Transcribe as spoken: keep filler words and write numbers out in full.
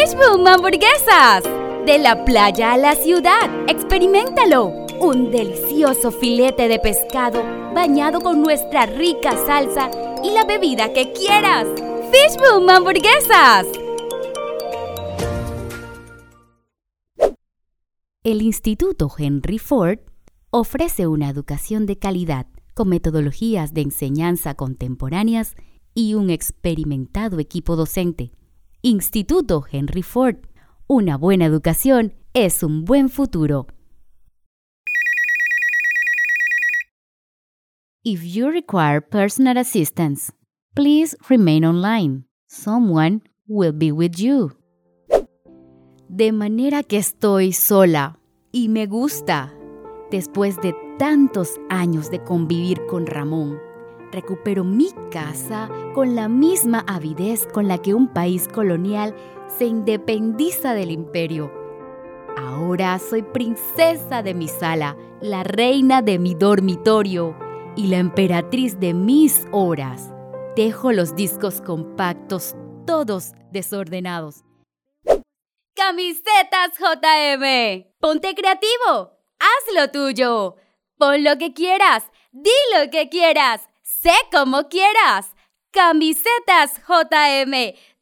Fishboom Hamburguesas. De la playa a la ciudad, experiméntalo. Un delicioso filete de pescado bañado con nuestra rica salsa y la bebida que quieras. Fishboom Hamburguesas. El Instituto Henry Ford ofrece una educación de calidad con metodologías de enseñanza contemporáneas y un experimentado equipo docente. Instituto Henry Ford. Una buena educación es un buen futuro. If you require personal assistance, please remain online. Someone will be with you. De manera que estoy sola y me gusta. Después de tantos años de convivir con Ramón, recupero mi casa con la misma avidez con la que un país colonial se independiza del imperio. Ahora soy princesa de mi sala, la reina de mi dormitorio y la emperatriz de mis horas. Dejo los discos compactos todos desordenados. Camisetas J M. Ponte creativo. Haz lo tuyo. Pon lo que quieras. Di lo que quieras. Sé como quieras. Camisetas J M.